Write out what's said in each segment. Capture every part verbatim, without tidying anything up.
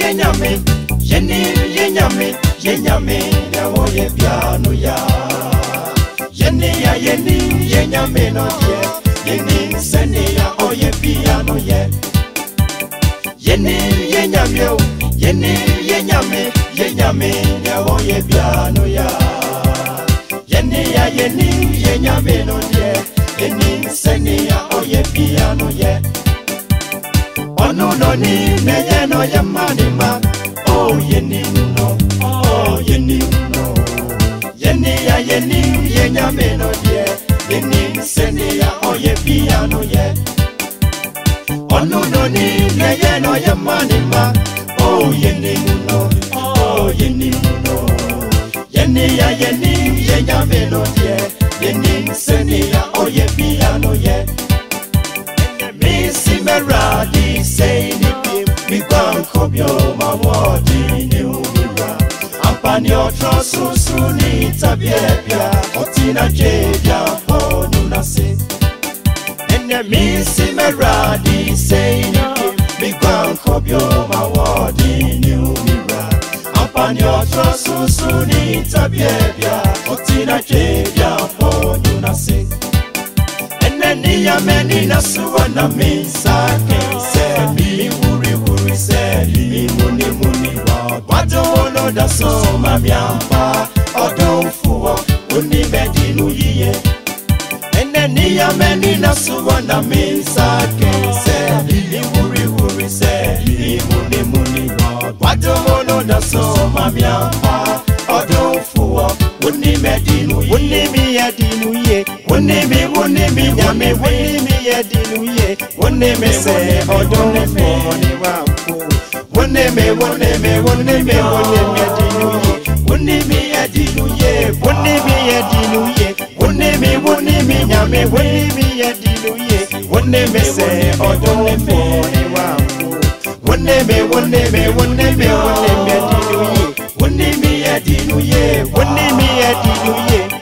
yenyame, yenim yenyame, yenyame ya oye piano ya. Yeni ya yenim yenyame no ye, yenim sene ya oye piano ye. Yenim yenyame o, yenim yenyame, yenyame ya oye piano ya. Yeni ya yenim yenyame no ye, yenim sene ya oye piano ye. Onu no ni neye no ye manima. Oh yenim no, oh yenim no. Yeni ya yenim yenyame no ye, yenim sene ya oye piano ye. Onu no ni neye no ye manima. Oh yenim no, oh yenim no. Yeni ya yenim yenyame no ye, yenim sene ya oye piano ye. Missy Meradi say ni mi gwan kobyo ma wodi ni umira. Ampani otro susu ni tabiebia, otina jebia onu nase. Ene Missy Meradi say ni mi gwan kobyo ma wodi ni umira. Ampani otro susu ni tabiebia, otina jebia onu nase. Ni ya meni na suwa na minsa kense mi wuri wuri se mi muni muni wa wado wono da so ma miampa odo fuwo uni medinu yiye. Ene ni ya meni na suwa na minsa kense mi wuri wuri se mi muni muni wa wado wono da so ma miampa odo fuwo uni medinu yiye. Uni mi edinu ye. Wone me, wone me, nyame, wone me, yedinuye. Wone me se, odone me, wampo. Wone me, wone me, wone me, wone me, yedinuye. Wone me, yedinuye, wone me, yedinuye. Wone me, wone me, nyame, wone me, yedinuye. Wone me se, odone me, wampo. Wone me, wone me, wone me, wone me, yedinuye. Wone me, yedinuye, wone me, yedinuye.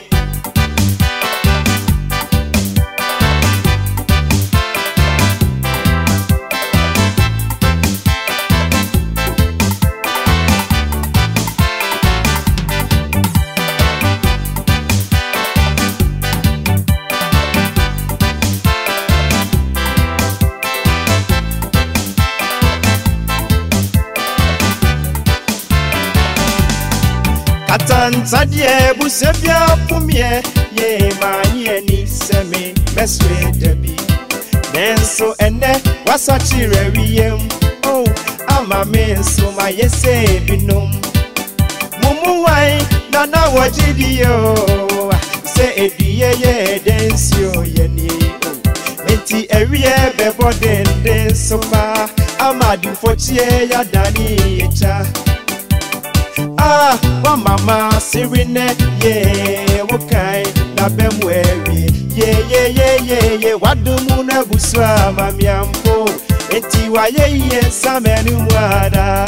Tanzadie busebia pumie ye manye ni semi meswe debi nenso ene wasachire wiem oh ama menso ma yese binom mumuwai na na wajidio se ediye ye densio ye ni oh enti ewie bebo den den so pa amadu fochie ya dani echa. Ah, wa mama sirine ye wokai na bemwewi ye ye ye ye ye wadumu na buswa mamiampo eti wa ye ye samenu wada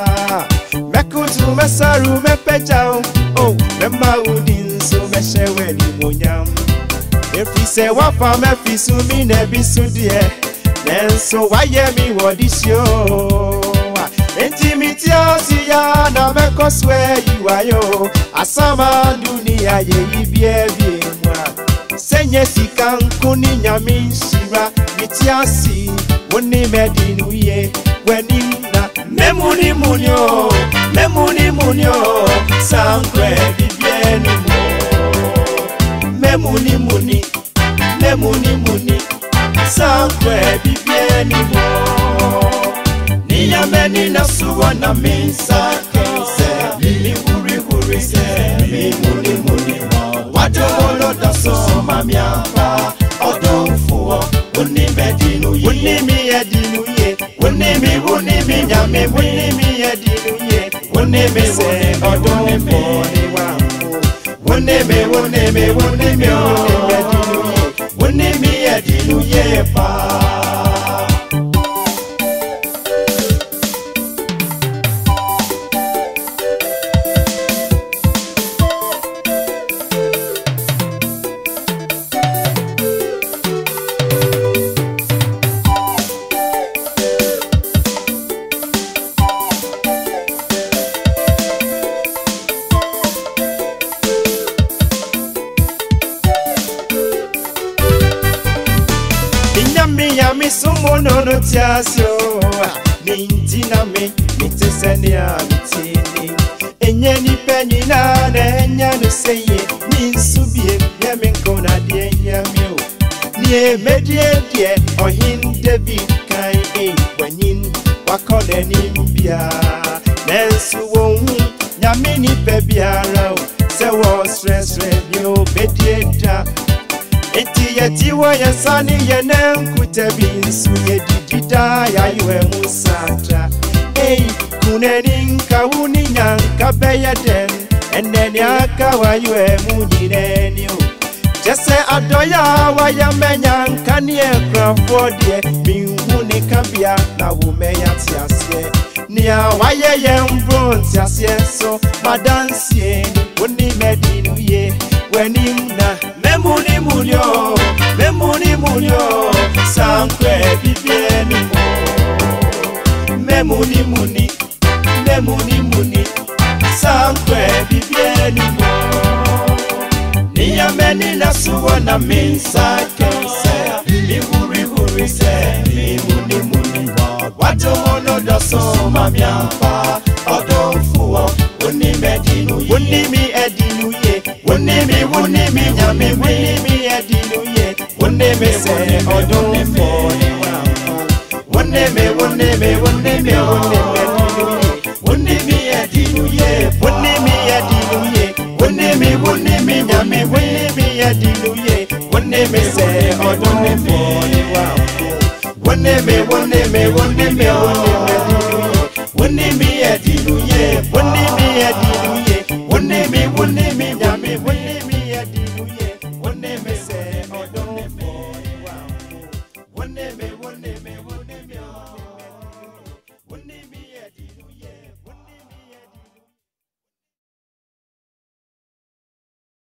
mekutu mesaru mepejao oh mema udin so meshewe ni monyam efi se wafa mefisu mi na bisudie nenso wa ye mi wodisio. Intimity ya na meko swe yuayo asama dunia ye ibiebie mwa senye sika nkuni nyami shira mitiasi woni medinu ye weni na memuni munyo memuni munyo sankwe bibieni mo memuni muni memuni muni sankwe bibieni mo. Ya meni na suwa na minsa kense mi huri huri se mi muni muni wa wado wolo da so ma miampa odo fuwo uni medinu ye uni mi edinu ye uni mi uni mi nyame uni mi edinu ye uni mi se odo fuwo ni wampo uni mi uni mi uni mi uni edinu ye uni mi edinu ye pa. Metiasio, Mintina me, Mitisania, Mitini. Enyani penina, Enyanu say, Min Subi, Yamin Kona, dear Yamu. Near Media, dear, or Hin David, Kai, when in Wakon and Imbia. Nansu won't, Yamini Pebiaro, so stress radio, Bedieta. Eti yeti wa ya sani ye nem kutebi nsu ye didida ya yue musata. Hey, kuneni nka uni nyanka beya den, eneni aka wa yue munireni o. Jese adoya wa ya menya nka ni ekra fodie, miwuni kabia na wume ya tiasye. Nia wa ye ye mbron tiasye so, madansiye uni medinu ye, weni mna. Memuni munyo, memuni munyo, sankwe bibieni mo. Memuni muni, memuni muni, sankwe bibieni mo. Niya meni na suwa na minsa kense, mi huri huri se, mi muni muni. Wato mono doso mamiampa, odo fuwa, uni medinu ye, uni mi edinu ye. Wonimi wonimi nyame wonimi adinuye wonimi se odon fo wonimi wonimi wonimi wonimi adinuye wonimi adinuye wonimi wonimi nyame wonimi adinuye wonimi se odon fo wonimi wonimi wonimi